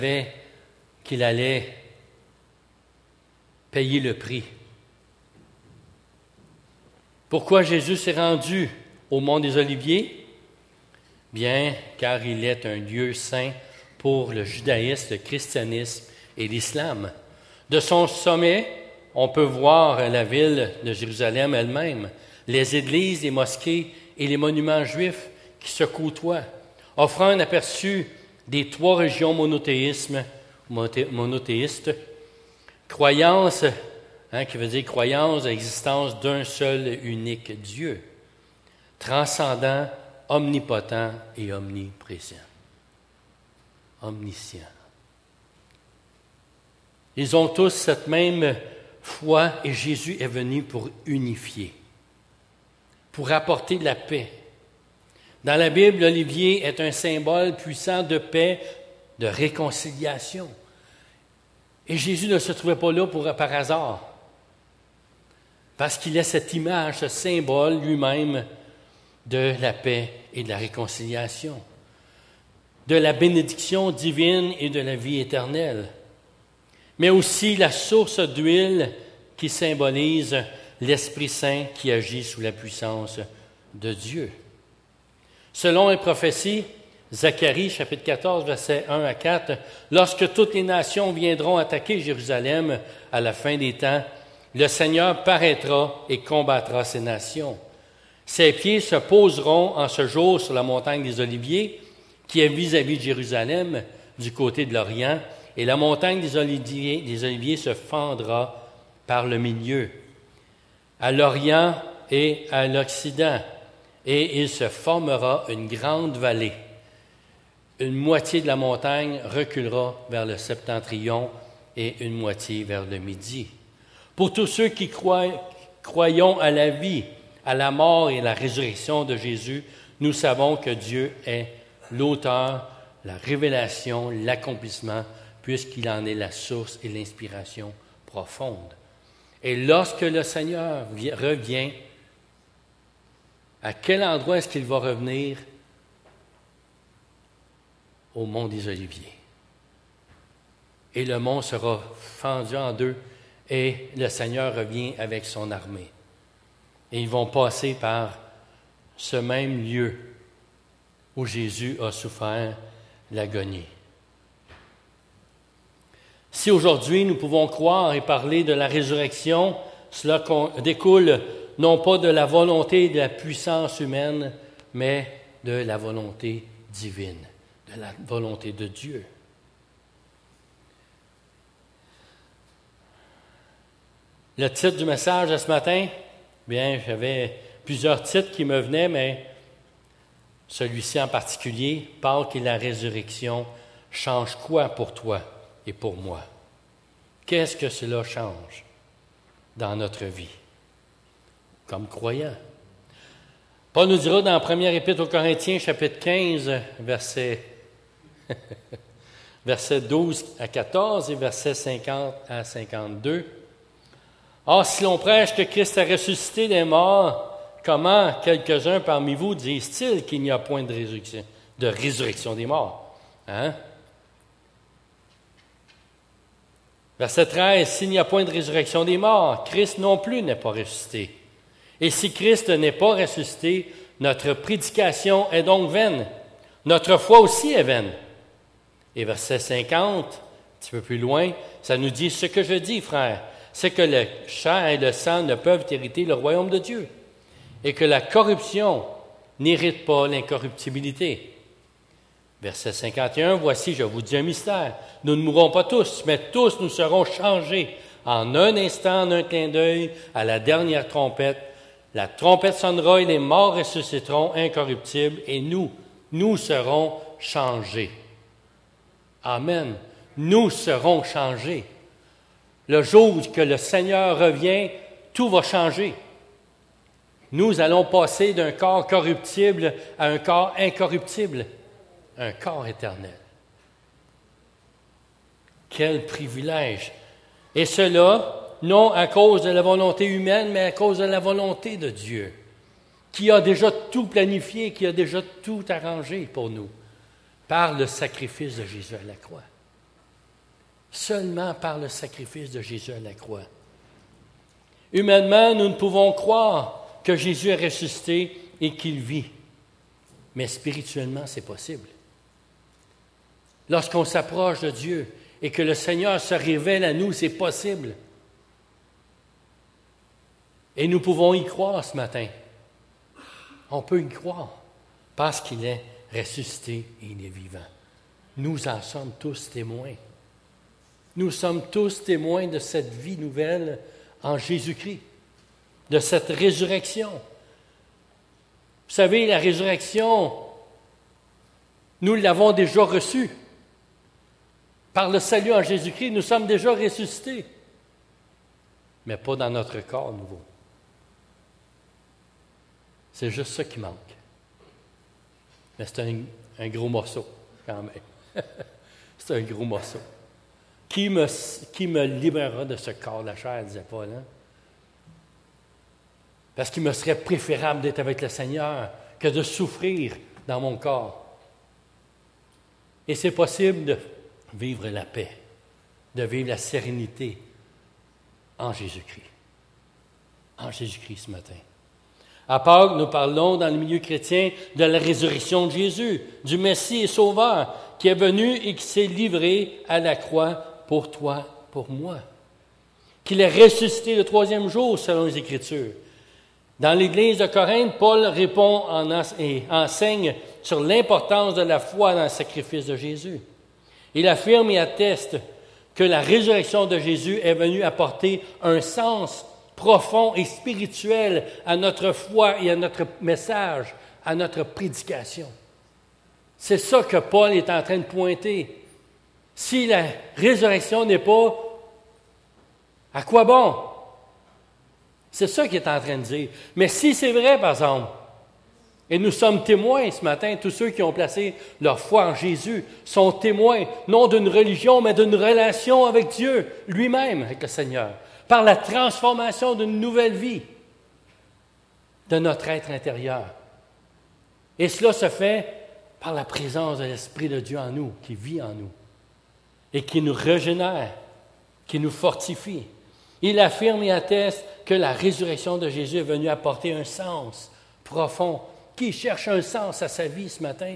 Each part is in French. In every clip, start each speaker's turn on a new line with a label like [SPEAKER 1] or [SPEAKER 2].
[SPEAKER 1] savait qu'il allait payer le prix. Pourquoi Jésus s'est rendu au mont des Oliviers? Bien, car il est un lieu saint pour le judaïsme, le christianisme et l'islam. De son sommet, on peut voir la ville de Jérusalem elle-même, les églises, les mosquées et les monuments juifs qui se côtoient, offrant un aperçu des trois religions monothéistes, croyance, qui veut dire croyance à l'existence d'un seul unique Dieu, transcendant, omnipotent et omniprésent, omniscient. Ils ont tous cette même foi et Jésus est venu pour unifier, pour apporter de la paix. Dans la Bible, l'olivier est un symbole puissant de paix, de réconciliation. Et Jésus ne se trouvait pas là par hasard, parce qu'il a cette image, ce symbole lui-même de la paix et de la réconciliation, de la bénédiction divine et de la vie éternelle, mais aussi la source d'huile qui symbolise l'Esprit Saint qui agit sous la puissance de Dieu. Selon une prophétie, Zacharie, chapitre 14, versets 1 à 4, « Lorsque toutes les nations viendront attaquer Jérusalem à la fin des temps, le Seigneur paraîtra et combattra ces nations. Ses pieds se poseront en ce jour sur la montagne des Oliviers, qui est vis-à-vis de Jérusalem, du côté de l'Orient, et la montagne des Oliviers se fendra par le milieu, à l'Orient et à l'Occident, et il se formera une grande vallée. Une moitié de la montagne reculera vers le septentrion et une moitié vers le midi. Pour tous ceux qui croyons à la vie, à la mort et à la résurrection de Jésus, nous savons que Dieu est l'auteur, la révélation, l'accomplissement, puisqu'il en est la source et l'inspiration profonde. Et lorsque le Seigneur revient, à quel endroit est-ce qu'il va revenir? Au mont des Oliviers. Et le mont sera fendu en deux et le Seigneur revient avec son armée. Et ils vont passer par ce même lieu où Jésus a souffert l'agonie. Si aujourd'hui nous pouvons croire et parler de la résurrection, cela découle non pas de la volonté et de la puissance humaine, mais de la volonté divine, de la volonté de Dieu. Le titre du message de ce matin, bien, j'avais plusieurs titres qui me venaient, mais celui-ci en particulier, Pâques et la résurrection, change quoi pour toi et pour moi? Qu'est-ce que cela change dans notre vie, comme croyants? Paul nous dira dans la première épître aux Corinthiens, chapitre 15, versets 12 à 14 et versets 50 à 52. « Or, si l'on prêche que Christ a ressuscité des morts, comment quelques-uns parmi vous disent-ils qu'il n'y a point de résurrection des morts? » Verset 13, « S'il n'y a point de résurrection des morts, Christ non plus n'est pas ressuscité. Et si Christ n'est pas ressuscité, notre prédication est donc vaine. Notre foi aussi est vaine. » Et verset 50, un petit peu plus loin, ça nous dit « Ce que je dis, frères, c'est que le chair et le sang ne peuvent hériter le royaume de Dieu, et que la corruption n'hérite pas l'incorruptibilité. » Verset 51, « Voici, je vous dis un mystère. Nous ne mourrons pas tous, mais tous nous serons changés en un instant, en un clin d'œil, à la dernière trompette. La trompette sonnera et les morts ressusciteront incorruptibles, et nous serons changés. » Amen. Nous serons changés. Le jour que le Seigneur revient, tout va changer. Nous allons passer d'un corps corruptible à un corps incorruptible, un corps éternel. Quel privilège! Et cela, non à cause de la volonté humaine, mais à cause de la volonté de Dieu, qui a déjà tout planifié, qui a déjà tout arrangé pour nous, par le sacrifice de Jésus à la croix. Seulement par le sacrifice de Jésus à la croix. Humainement, nous ne pouvons croire que Jésus est ressuscité et qu'il vit. Mais spirituellement, c'est possible. Lorsqu'on s'approche de Dieu et que le Seigneur se révèle à nous, c'est possible. Et nous pouvons y croire ce matin. On peut y croire parce qu'il est ressuscité et il est vivant. Nous en sommes tous témoins. Nous sommes tous témoins de cette vie nouvelle en Jésus-Christ, de cette résurrection. Vous savez, la résurrection, nous l'avons déjà reçue. Par le salut en Jésus-Christ, nous sommes déjà ressuscités, mais pas dans notre corps nouveau. C'est juste ça qui manque. Mais c'est un gros morceau, quand même. C'est un gros morceau. Qui me libérera de ce corps de la chair, disait Paul. Hein? Parce qu'il me serait préférable d'être avec le Seigneur que de souffrir dans mon corps. Et c'est possible de vivre la paix, de vivre la sérénité en Jésus-Christ. En Jésus-Christ ce matin. À Pâques, nous parlons dans le milieu chrétien de la résurrection de Jésus, du Messie et Sauveur qui est venu et qui s'est livré à la croix pour toi, pour moi. Qu'il est ressuscité le troisième jour selon les Écritures. Dans l'Église de Corinthe, Paul répond et enseigne sur l'importance de la foi dans le sacrifice de Jésus. Il affirme et atteste que la résurrection de Jésus est venue apporter un sens profond et spirituel à notre foi et à notre message, à notre prédication. C'est ça que Paul est en train de pointer. Si la résurrection n'est pas, à quoi bon? C'est ça qu'il est en train de dire. Mais si c'est vrai, par exemple, et nous sommes témoins ce matin, tous ceux qui ont placé leur foi en Jésus sont témoins, non d'une religion, mais d'une relation avec Dieu lui-même, avec le Seigneur, par la transformation d'une nouvelle vie de notre être intérieur. Et cela se fait par la présence de l'Esprit de Dieu en nous, qui vit en nous, et qui nous régénère, qui nous fortifie. Il affirme et atteste que la résurrection de Jésus est venue apporter un sens profond. Qui cherche un sens à sa vie ce matin?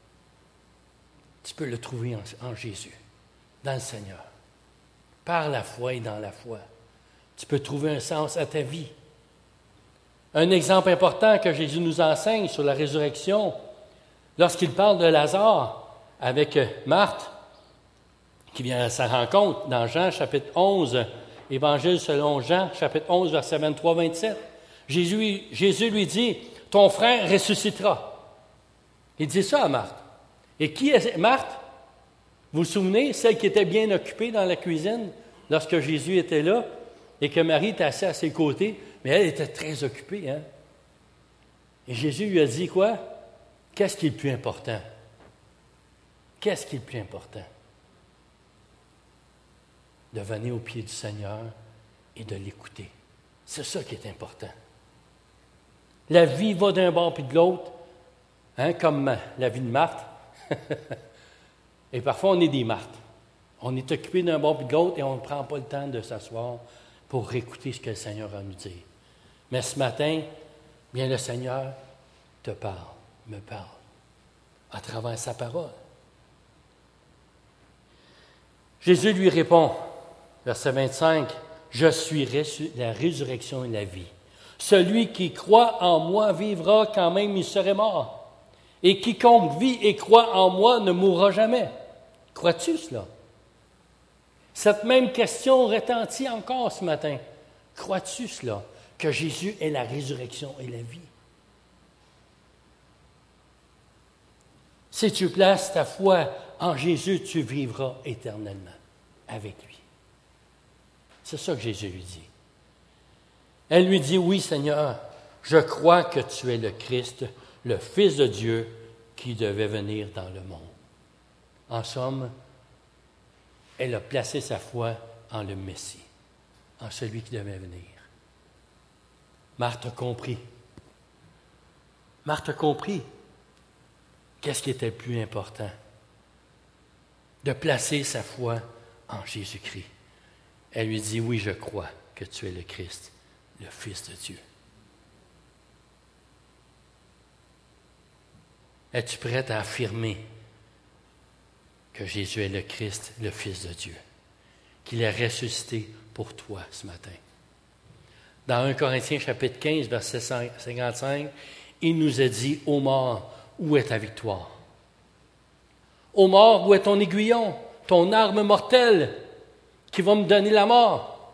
[SPEAKER 1] Tu peux le trouver en Jésus, dans le Seigneur. Par la foi et dans la foi. Tu peux trouver un sens à ta vie. Un exemple important que Jésus nous enseigne sur la résurrection, lorsqu'il parle de Lazare avec Marthe, qui vient à sa rencontre dans Jean chapitre 11, Évangile selon Jean chapitre 11, versets 23-27. Jésus lui dit, « Ton frère ressuscitera. » Il dit ça à Marthe. Et qui est Marthe? Vous vous souvenez, celle qui était bien occupée dans la cuisine lorsque Jésus était là et que Marie était assise à ses côtés, mais elle était très occupée. Hein? Et Jésus lui a dit quoi? Qu'est-ce qui est le plus important? Qu'est-ce qui est le plus important? De venir au pied du Seigneur et de l'écouter. C'est ça qui est important. La vie va d'un bord puis de l'autre, hein, comme la vie de Marthe. Et parfois, on est des Marthes. On est occupé d'un bord puis de l'autre et on ne prend pas le temps de s'asseoir pour écouter ce que le Seigneur a à nous dire. Mais ce matin, bien le Seigneur te parle, me parle, à travers sa parole. Jésus lui répond, verset 25, « Je suis la résurrection et la vie. Celui qui croit en moi vivra quand même il serait mort. Et quiconque vit et croit en moi ne mourra jamais. » Crois-tu cela? Cette même question retentit encore ce matin. Crois-tu cela? Que Jésus est la résurrection et la vie? Si tu places ta foi en Jésus, tu vivras éternellement avec lui. C'est ça que Jésus lui dit. Elle lui dit, « Oui, Seigneur, je crois que tu es le Christ, le Fils de Dieu qui devait venir dans le monde. » En somme, elle a placé sa foi en le Messie, en celui qui devait venir. Marthe a compris. Marthe a compris. Qu'est-ce qui était le plus important? De placer sa foi en Jésus-Christ. Elle lui dit, oui, je crois que tu es le Christ, le Fils de Dieu. Es-tu prête à affirmer que Jésus est le Christ, le Fils de Dieu, qu'il est ressuscité pour toi ce matin? Dans 1 Corinthiens chapitre 15, verset 55, il nous a dit, ô mort, où est ta victoire? Ô mort, où est ton aiguillon, ton arme mortelle qui va me donner la mort?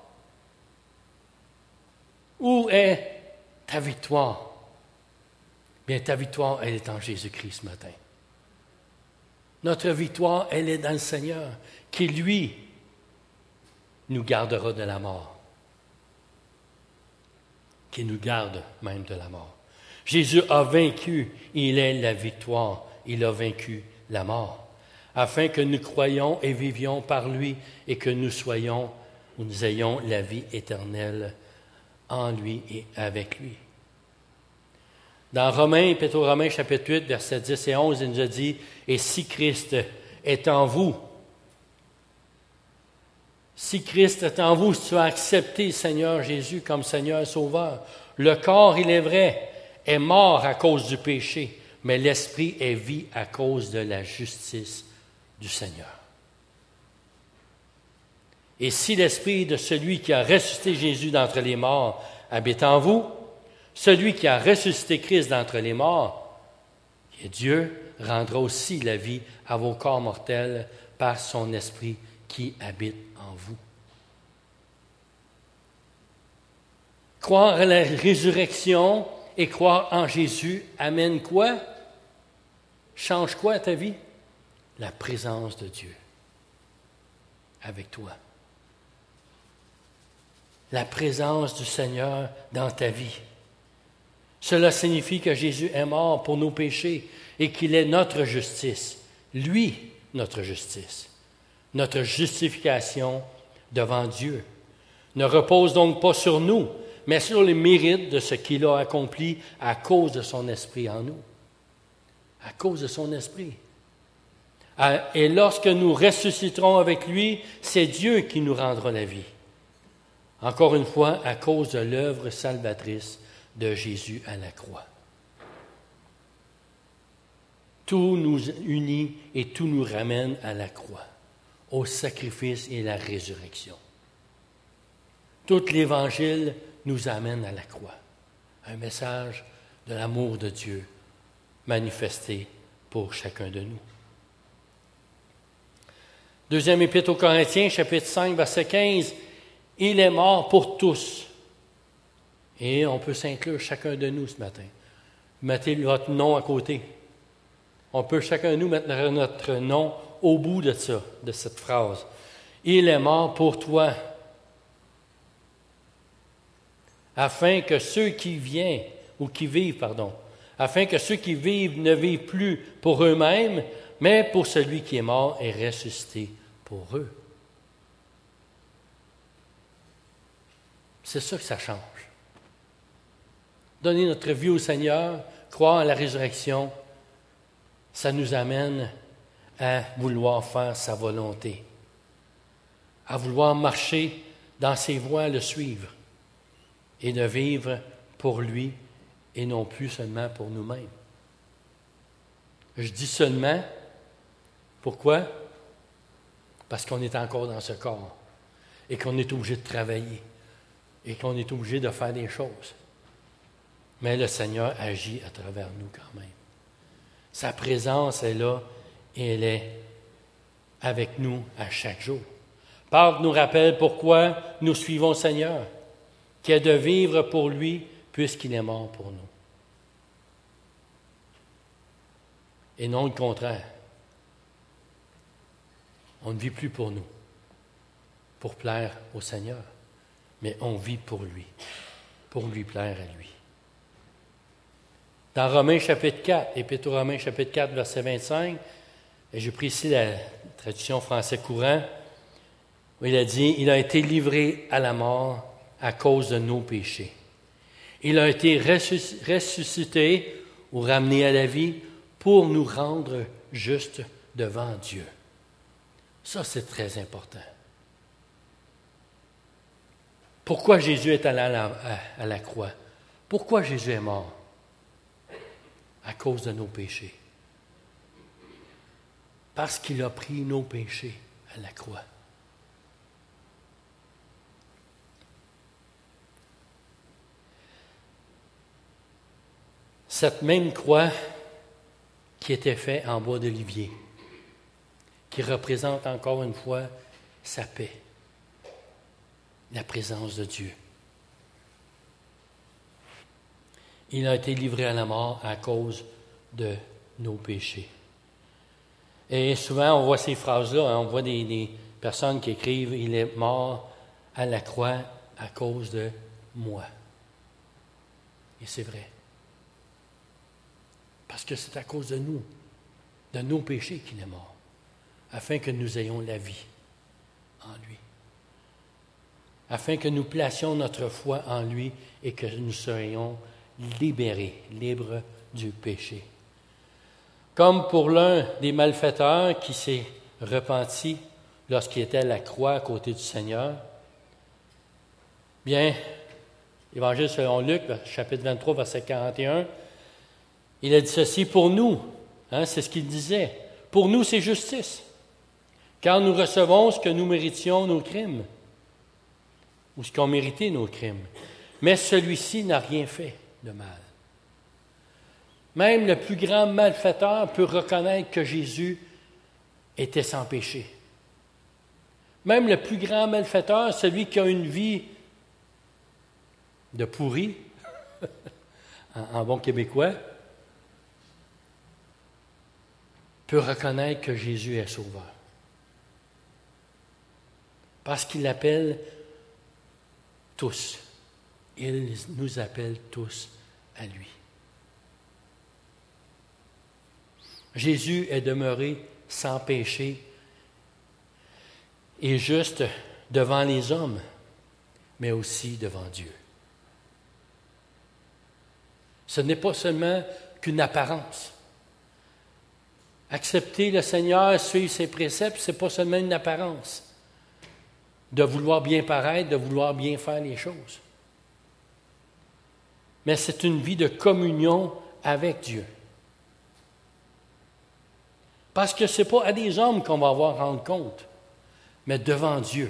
[SPEAKER 1] Où est ta victoire? Bien, ta victoire, elle est en Jésus-Christ ce matin. Notre victoire, elle est dans le Seigneur, qui, lui, nous gardera de la mort. Qui nous garde même de la mort. Jésus a vaincu, il est la victoire, il a vaincu la mort, afin que nous croyions et vivions par lui et que nous soyons, ou nous ayons la vie éternelle en lui et avec lui. Dans Romains, Épître aux Romains, chapitre 8, versets 10 et 11, il nous a dit, « Et si Christ est en vous, si Christ est en vous, si tu as accepté le Seigneur Jésus comme Seigneur et Sauveur, le corps, il est vrai, est mort à cause du péché, mais l'esprit est vie à cause de la justice du Seigneur. Et si l'esprit de celui qui a ressuscité Jésus d'entre les morts habite en vous, celui qui a ressuscité Christ d'entre les morts, qui est Dieu, rendra aussi la vie à vos corps mortels par son esprit qui habite en vous. » Croire à la résurrection et croire en Jésus amène quoi? Change quoi à ta vie? La présence de Dieu avec toi. La présence du Seigneur dans ta vie. Cela signifie que Jésus est mort pour nos péchés et qu'il est notre justice. Lui, notre justice. Notre justification devant Dieu ne repose donc pas sur nous, mais sur les mérites de ce qu'il a accompli à cause de son esprit en nous. À cause de son esprit. Et lorsque nous ressusciterons avec lui, c'est Dieu qui nous rendra la vie. Encore une fois, à cause de l'œuvre salvatrice de Jésus à la croix. Tout nous unit et tout nous ramène à la croix, au sacrifice et à la résurrection. Tout l'Évangile nous amène à la croix, un message de l'amour de Dieu manifesté pour chacun de nous. Deuxième épître aux Corinthiens, chapitre 5, verset 15, « Il est mort pour tous. » Et on peut s'inclure chacun de nous ce matin. Mettez votre nom à côté. On peut chacun de nous mettre notre nom au bout de ça, de cette phrase. « Il est mort pour toi. » Afin que ceux qui vivent ne vivent plus pour eux-mêmes, mais pour celui qui est mort et ressuscité pour eux. C'est ça que ça change. Donner notre vie au Seigneur, croire à la résurrection, ça nous amène à vouloir faire sa volonté, à vouloir marcher dans ses voies, le suivre, et de vivre pour lui et non plus seulement pour nous-mêmes. Je dis seulement, pourquoi? Parce qu'on est encore dans ce corps et qu'on est obligé de travailler et qu'on est obligé de faire des choses. Mais le Seigneur agit à travers nous quand même. Sa présence est là et elle est avec nous à chaque jour. Pâques nous rappelle pourquoi nous suivons le Seigneur, qui est de vivre pour lui puisqu'il est mort pour nous. Et non le contraire. On ne vit plus pour nous, pour plaire au Seigneur, mais on vit pour lui plaire à lui. Dans Romains chapitre 4, Épître aux Romains chapitre 4, verset 25, et j'ai pris ici la traduction français courant, où il a dit « Il a été livré à la mort à cause de nos péchés. Il a été ressuscité ou ramené à la vie pour nous rendre justes devant Dieu. » Ça, c'est très important. Pourquoi Jésus est allé à la croix? Pourquoi Jésus est mort? À cause de nos péchés. Parce qu'il a pris nos péchés à la croix. Cette même croix qui était faite en bois d'olivier, qui représente encore une fois sa paix, la présence de Dieu. Il a été livré à la mort à cause de nos péchés. Et souvent, on voit ces phrases-là, on voit des personnes qui écrivent « Il est mort à la croix à cause de moi ». Et c'est vrai. Parce que c'est à cause de nous, de nos péchés qu'il est mort, afin que nous ayons la vie en lui. Afin que nous placions notre foi en lui et que nous soyons libérés, libres du péché. Comme pour l'un des malfaiteurs qui s'est repenti lorsqu'il était à la croix à côté du Seigneur, bien, Évangile selon Luc, chapitre 23, verset 41, il a dit ceci, pour nous, c'est ce qu'il disait, pour nous c'est justice, car nous recevons ce que nous méritions nos crimes, ou ce qu'ont mérité nos crimes. Mais celui-ci n'a rien fait de mal. Même le plus grand malfaiteur peut reconnaître que Jésus était sans péché. Même le plus grand malfaiteur, celui qui a une vie de pourri, en bon québécois, peut reconnaître que Jésus est sauveur. Parce qu'il l'appelle tous. Il nous appelle tous à lui. Jésus est demeuré sans péché et juste devant les hommes, mais aussi devant Dieu. Ce n'est pas seulement qu'une apparence. Accepter le Seigneur, suivre ses préceptes, ce n'est pas seulement une apparence de vouloir bien paraître, de vouloir bien faire les choses. Mais c'est une vie de communion avec Dieu. Parce que ce n'est pas à des hommes qu'on va avoir à rendre compte, mais devant Dieu.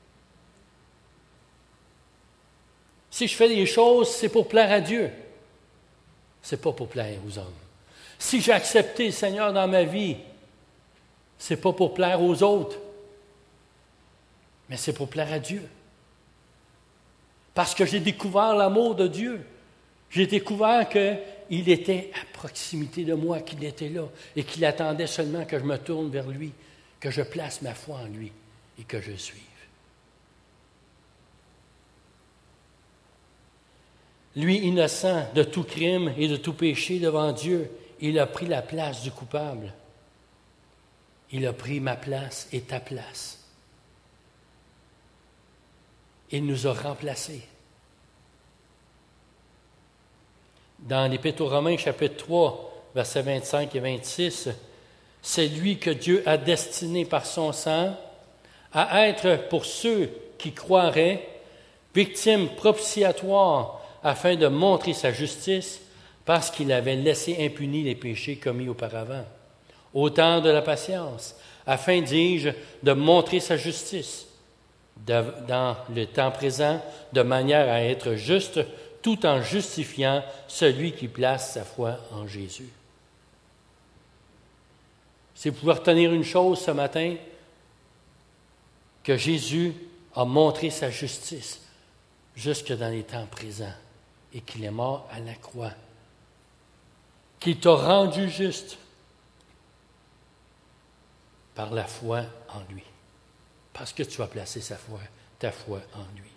[SPEAKER 1] Si je fais des choses, c'est pour plaire à Dieu. Ce n'est pas pour plaire aux hommes. Si j'ai accepté le Seigneur dans ma vie, ce n'est pas pour plaire aux autres, mais c'est pour plaire à Dieu. Parce que j'ai découvert l'amour de Dieu. J'ai découvert qu'il était à proximité de moi, qu'il était là et qu'il attendait seulement que je me tourne vers lui, que je place ma foi en lui et que je le suive. Lui, innocent de tout crime et de tout péché devant Dieu, il a pris la place du coupable. Il a pris ma place et ta place. Il nous a remplacés. Dans l'Épître aux Romains, chapitre 3, versets 25 et 26, c'est lui que Dieu a destiné par son sang à être, pour ceux qui croiraient, victime propitiatoire afin de montrer sa justice parce qu'il avait laissé impunis les péchés commis auparavant. Au temps de la patience, afin, dis-je, de montrer sa justice dans le temps présent, de manière à être juste, tout en justifiant celui qui place sa foi en Jésus. Si vous pouvez retenir une chose ce matin, que Jésus a montré sa justice jusque dans les temps présents et qu'il est mort à la croix, qu'il t'a rendu juste par la foi en lui, parce que tu as placé ta foi en lui.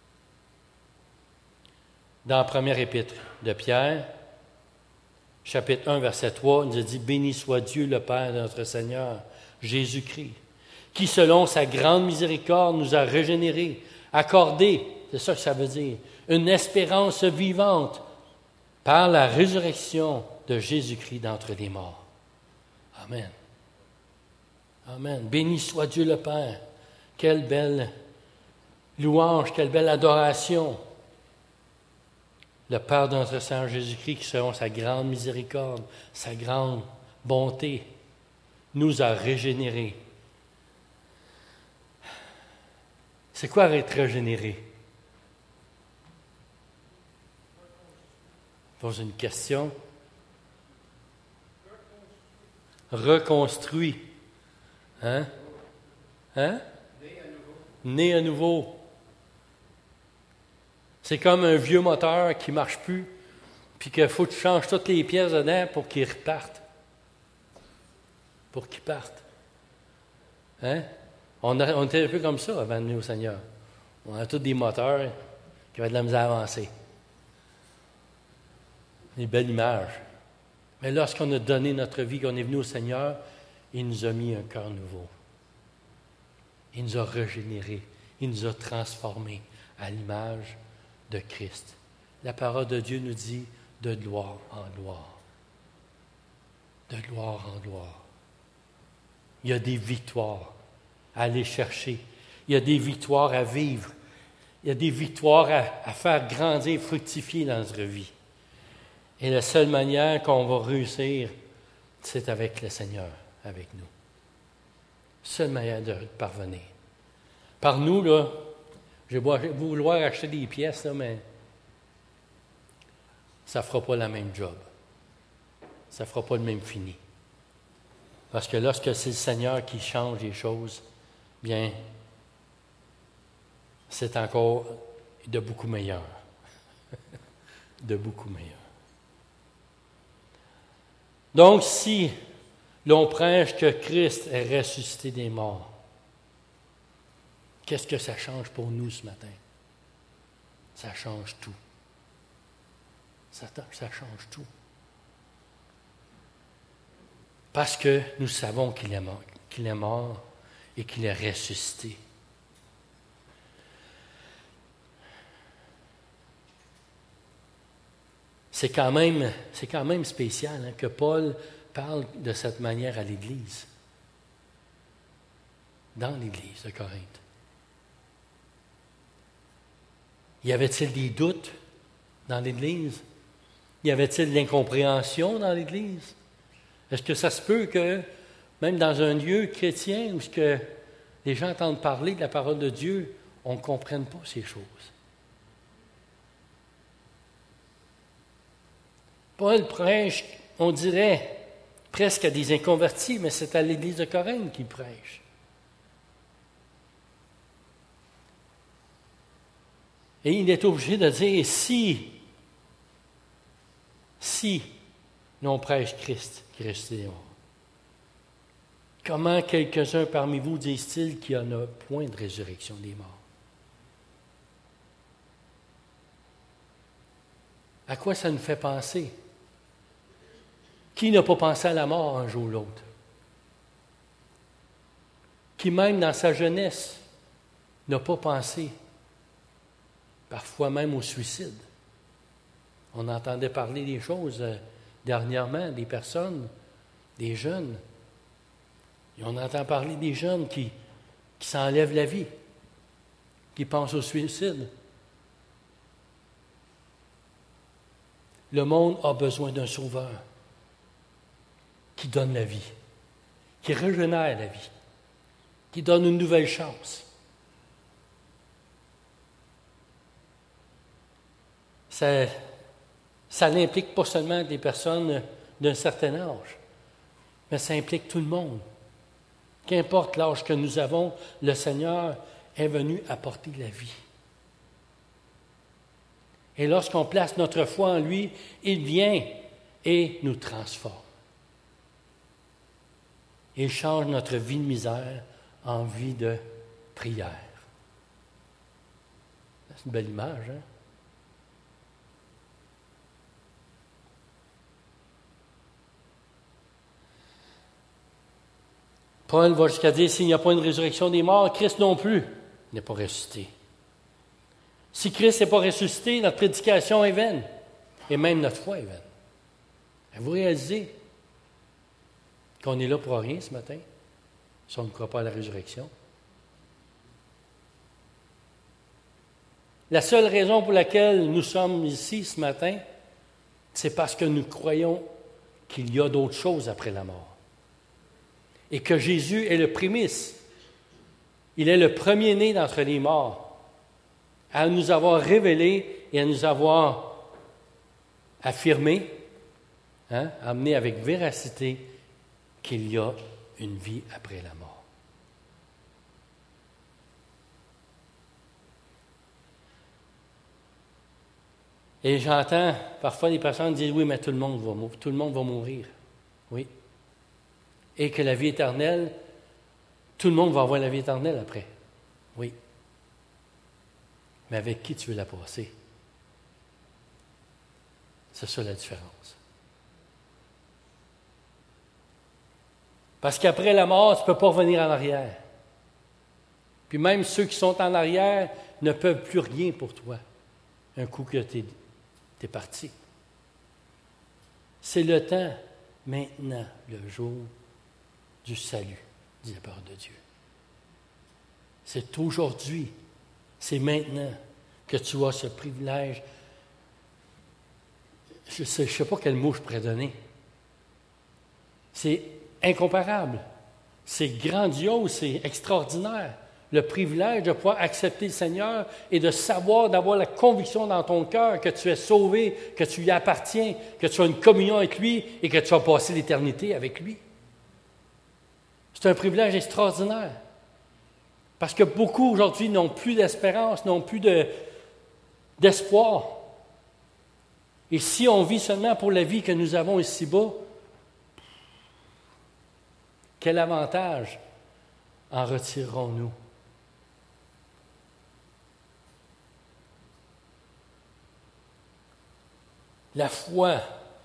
[SPEAKER 1] Dans la première épître de Pierre, chapitre 1, verset 3, il nous a dit « Béni soit Dieu, le Père de notre Seigneur, Jésus-Christ, qui, selon sa grande miséricorde, nous a régénérés, accordé, c'est ça que ça veut dire, une espérance vivante par la résurrection de Jésus-Christ d'entre les morts. » Amen. Amen. Béni soit Dieu le Père. Quelle belle louange, quelle belle adoration. Le Père de notre Seigneur Jésus-Christ, qui selon sa grande miséricorde, sa grande bonté, nous a régénérés. C'est quoi être régénéré? Je pose une question. Reconstruit. Hein? Hein? Né à nouveau. C'est comme un vieux moteur qui ne marche plus, puis qu'il faut que tu changes toutes les pièces dedans pour qu'il reparte. Pour qu'il parte. Hein? On était un peu comme ça avant de venir au Seigneur. On a tous des moteurs qui avaient de la misère à avancer. Des belles images. Mais lorsqu'on a donné notre vie, qu'on est venu au Seigneur, il nous a mis un cœur nouveau. Il nous a régénérés. Il nous a transformés à l'image de Christ. La parole de Dieu nous dit de gloire en gloire. De gloire en gloire. Il y a des victoires à aller chercher. Il y a des victoires à vivre. Il y a des victoires à faire grandir, fructifier dans notre vie. Et la seule manière qu'on va réussir, c'est avec le Seigneur, avec nous. Seule manière de parvenir. Par nous, là, je vais vouloir acheter des pièces, là, mais ça ne fera pas la même job. Ça ne fera pas le même fini. Parce que lorsque c'est le Seigneur qui change les choses, bien, c'est encore de beaucoup meilleur. De beaucoup meilleur. Donc, si l'on prêche que Christ est ressuscité des morts, qu'est-ce que ça change pour nous ce matin? Ça change tout. Ça change tout. Parce que nous savons qu'il est mort et qu'il est ressuscité. C'est quand même spécial, hein, que Paul parle de cette manière à l'Église, dans l'Église de Corinthe. Y avait-il des doutes dans l'Église? Y avait-il de l'incompréhension dans l'Église? Est-ce que ça se peut que, même dans un lieu chrétien où que les gens entendent parler de la parole de Dieu, on ne comprenne pas ces choses? Paul prêche, on dirait, presque à des inconvertis, mais c'est à l'Église de Corinthe qu'il prêche. Et il est obligé de dire, si l'on prêche Christ, qui est ressuscité des morts, comment quelques-uns parmi vous disent-ils qu'il n'y en a point de résurrection des morts? À quoi ça nous fait penser? Qui n'a pas pensé à la mort un jour ou l'autre? Qui même dans sa jeunesse n'a pas pensé, parfois même au suicide? On entendait parler des choses dernièrement, des personnes, des jeunes. Et on entend parler des jeunes qui s'enlèvent la vie, qui pensent au suicide. Le monde a besoin d'un sauveur qui donne la vie, qui régénère la vie, qui donne une nouvelle chance. Ça n'implique pas seulement des personnes d'un certain âge, mais ça implique tout le monde. Qu'importe l'âge que nous avons, le Seigneur est venu apporter la vie. Et lorsqu'on place notre foi en lui, il vient et nous transforme. Il change notre vie de misère en vie de prière. C'est une belle image, hein? Paul va jusqu'à dire, s'il n'y a pas une résurrection des morts, Christ non plus n'est pas ressuscité. Si Christ n'est pas ressuscité, notre prédication est vaine. Et même notre foi est vaine. Vous réalisez qu'on est là pour rien ce matin, si on ne croit pas à la résurrection? La seule raison pour laquelle nous sommes ici ce matin, c'est parce que nous croyons qu'il y a d'autres choses après la mort. Et que Jésus est le prémisse. Il est le premier-né d'entre les morts, à nous avoir révélé et à nous avoir affirmé, amené avec véracité, qu'il y a une vie après la mort. Et j'entends parfois des personnes dire, oui, mais tout le monde va mourir. Oui. Et que la vie éternelle, tout le monde va avoir la vie éternelle après. Oui. Mais avec qui tu veux la passer? C'est ça la différence. Parce qu'après la mort, tu ne peux pas revenir en arrière. Puis même ceux qui sont en arrière ne peuvent plus rien pour toi, un coup que tu es parti. C'est le temps, maintenant, le jour du salut, dit la parole de Dieu. C'est aujourd'hui, c'est maintenant que tu as ce privilège. Je ne sais pas quel mot je pourrais donner. C'est incomparable, c'est grandiose, c'est extraordinaire. Le privilège de pouvoir accepter le Seigneur et de savoir, d'avoir la conviction dans ton cœur que tu es sauvé, que tu lui appartiens, que tu as une communion avec lui et que tu vas passer l'éternité avec lui. C'est un privilège extraordinaire. Parce que beaucoup aujourd'hui n'ont plus d'espérance, n'ont plus d'espoir. Et si on vit seulement pour la vie que nous avons ici-bas, quel avantage en retirerons-nous? La foi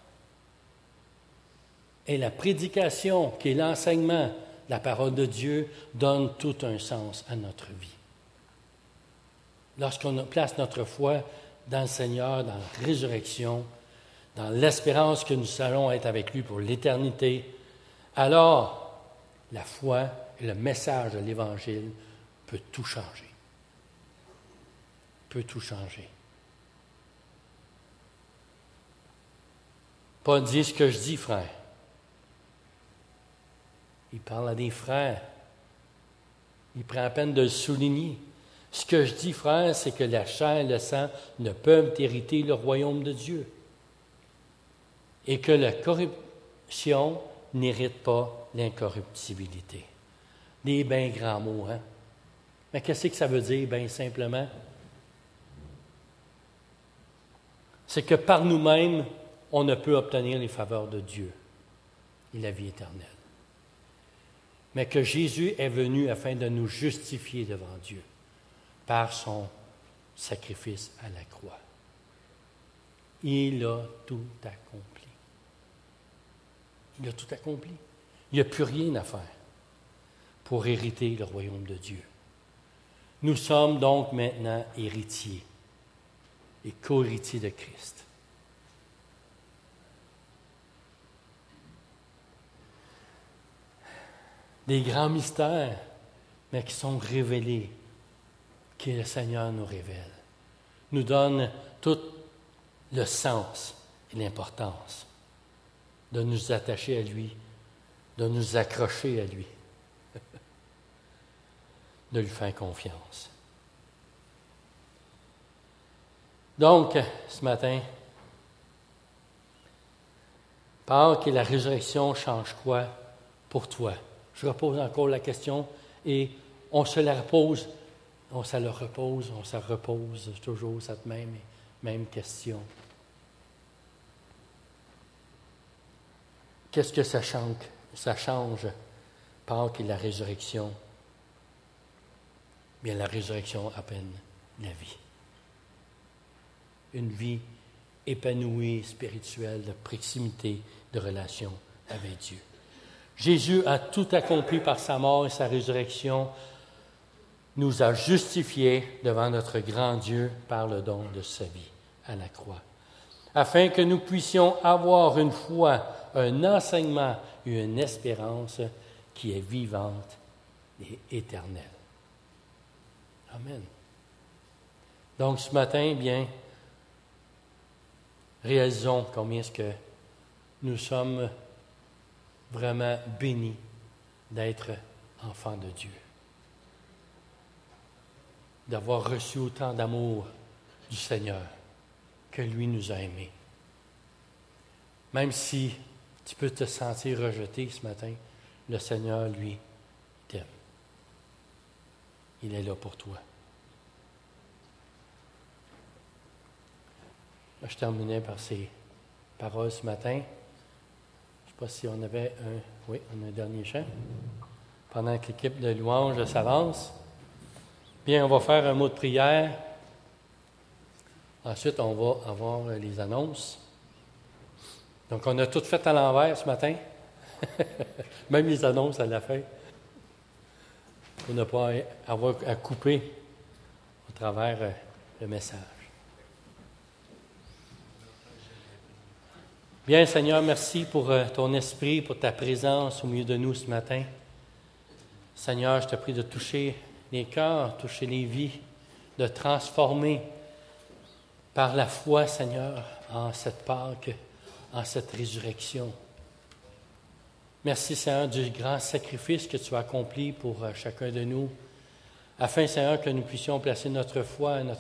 [SPEAKER 1] et la prédication, qui est l'enseignement de la parole de Dieu, donnent tout un sens à notre vie. Lorsqu'on place notre foi dans le Seigneur, dans la résurrection, dans l'espérance que nous allons être avec lui pour l'éternité, alors la foi et le message de l'Évangile peut tout changer. Peut tout changer. Paul dit ce que je dis, frère. Il parle à des frères. Il prend la peine de le souligner. Ce que je dis, frère, c'est que la chair et le sang ne peuvent hériter le royaume de Dieu. Et que la corruption n'hérite pas l'incorruptibilité. Des bien grands mots, hein? Mais qu'est-ce que ça veut dire, bien simplement? C'est que par nous-mêmes, on ne peut obtenir les faveurs de Dieu et la vie éternelle. Mais que Jésus est venu afin de nous justifier devant Dieu par son sacrifice à la croix. Il a tout accompli. Il a tout accompli. Il n'y a plus rien à faire pour hériter le royaume de Dieu. Nous sommes donc maintenant héritiers et co-héritiers de Christ. Des grands mystères, mais qui sont révélés, que le Seigneur nous révèle, nous donne tout le sens et l'importance de nous attacher à lui, de nous accrocher à lui, de lui faire confiance. Donc, ce matin, Pâques et la résurrection changent quoi pour toi? Je repose encore la question et on se la repose, on se repose toujours cette même question. Qu'est-ce que ça change, Pâques et la résurrection? Bien, la résurrection appelle la vie. Une vie épanouie, spirituelle, de proximité, de relation avec Dieu. Jésus a tout accompli par sa mort et sa résurrection, nous a justifiés devant notre grand Dieu par le don de sa vie à la croix, afin que nous puissions avoir une foi, un enseignement et une espérance qui est vivante et éternelle. Amen. Donc ce matin, bien, réalisons combien est-ce que nous sommes vraiment bénis d'être enfants de Dieu, d'avoir reçu autant d'amour du Seigneur que lui nous a aimés. Même si tu peux te sentir rejeté ce matin, le Seigneur, lui, t'aime. Il est là pour toi. Je terminais par ces paroles ce matin. Je ne sais pas si on avait on a un dernier chant. Pendant que l'équipe de louange s'avance. Bien, on va faire un mot de prière. Ensuite, on va avoir les annonces. Donc, on a tout fait à l'envers ce matin. Même les annonces à la fin. Pour ne pas avoir à couper au travers le message. Bien, Seigneur, merci pour ton esprit, pour ta présence au milieu de nous ce matin. Seigneur, je te prie de toucher les cœurs, toucher les vies, de transformer par la foi, Seigneur, en cette Pâque, en cette résurrection. Merci, Seigneur, du grand sacrifice que tu as accompli pour chacun de nous, afin, Seigneur, que nous puissions placer notre foi, notre